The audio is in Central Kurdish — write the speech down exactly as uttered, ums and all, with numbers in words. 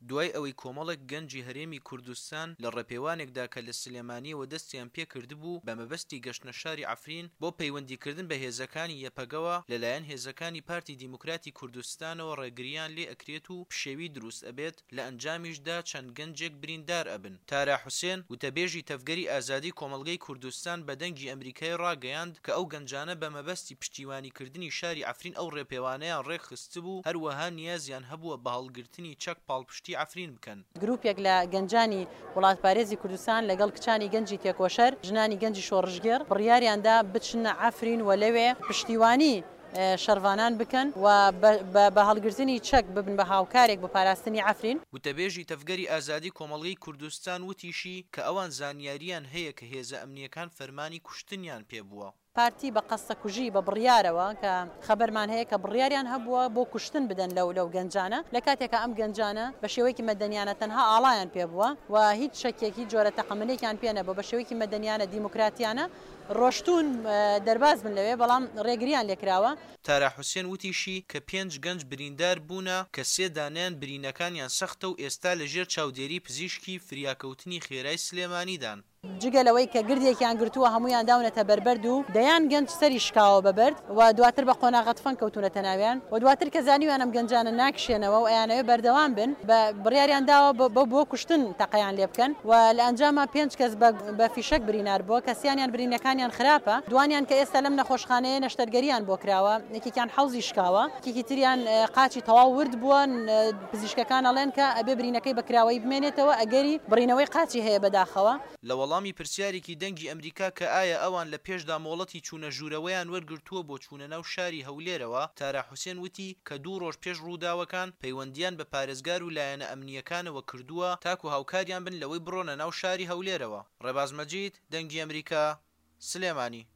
دوای ئەوەی کۆمەڵێک گەنجی هەرێمی کوردستان لە ڕێپێوانێکدا کە لە سلێمانیەوە دەستیان پێ کردبوو بە مەبەستی گەشتنە شاری عەفرین بۆ پەیوەندیکردن بە هێزەکانی یەپەگەوە لەلایەن هێزەکانی پارتی دیموکراتی کوردستانەوە ڕێگریان لێ ئەکرێت و پشێوی دروست ئەبێت لە ئەنجامیشدا چەند گەنجێک بریندار ئەبن. تارا حوسێن وتەبێژی تەفگەری ئازادی کۆمەڵگەی کوردستان بە دەنگی ئەمریکای ڕاگەیاند کە ئەو گەنجانە بە مەبەستی پشتیوانیکردنی شاری عەفرین ئەو ڕێپێوانەیان ڕێکخستبوو هەروەها نیازیان هەبووە بە هەڵگرتنی چەک پاڵپشتی عەفرین بکەن. گروپێک لە گەنجانی وڵاتپارێزی کوردستان لەگەڵ کچانی گەنجی تێکۆشەر ژنانی گەنجی شۆڕژگێر بڕیاریاندا بچنە عەفرین و لەوێ پشتیوانی شەروانان بکەن و بە هەڵگرتنی چەک ببن بە هاوکارێک بە پاراستنی عەفرین. وتەبێژی تەفگەری ئازادی کۆمەڵگەی کوردستان وتیشی کە ئەوان زانیاریان هەیە کە هێزە ئەمنیەکان فەرمانی کوشتنیان پێبووە. پارتی بە قەستە کوژی بە بڕیارەوە کە خەبەرمان هەیە کە بڕیاریان هەبووە بۆ کوشتن بدەن لەو لەو گەنجانە لە کاتێکە ئەم گەنجانە بە شێوەیەکی مەدەنیانە تەنها ئاڵایان پێبووە و هیچ شەکێکی جۆرە تەقەمەنێکیان پێ نەبووە بە شێوەیەکی مەدەنیانە دیموکراتیانە ڕۆشتون دەرباز بن لەوێ بەڵام ڕێگریان لێکراوە. تارا حوسێن وتیشی کە پێنج گەنج بریندار بوونە کە سێ دانیان برینەکانیان سەختە و ئێستا لەژێر چاودێری پزیشکی فریاکەوتنی خێرای سلێمانیدان. جگەلەوەی کە گردێکیان گرتووە هەمویان داونەتە بەربەرد و دەیان گەنج سەری شکاوە بەبرد و دواتر بە قۆناغەتفەن کەوتونەتە ناویان و دواتر کە زانیویان ئەم گەنجانە ناکشێنەوە و ئەیانەوێ بەردەوام بن بە بڕیاریان داوە بە بۆ کوشتن تەقەیان لێ بکەن و لە ئەنجامە پێنج کەس بە فیشەک برینار بووە کەسیانیان برینەکانیان خراپە دوانیان کە ئێستا لەم نەخۆشخانەیە نەشتەرگەریان بۆ کراوە یەکێکیان حەوزی شکاوە یەکێکی تریان قاچی تەواو ورد بووە پزیشکەکان ئەڵێن کە ئەبێ برینەکەی بەکراوەی بمێنێتەوە ئەگەری برینەوەی قاچی هەیە بەداخەوە. لە وەڵامی پرسیارێکی دەنگی ئەمریکا کە ئایا ئەوان لە پێشدا مۆڵەتی چوونە ژوورەوەیان وەرگرتووە بۆ چوونە ناو شاری هەولێرەوە تارا حوسێن وتی کە دوو ڕۆژ پێش ڕووداوەکان پەیوەندیان بە پارێزگار و لایەنە ئەمنیەکانەوە کردووە تاکو هاوکاریان بن لەوەی بڕۆنە ناو شاری هەولێرەوە. ڕێباز مەجید دەنگی ئەمریکا سلێمانی.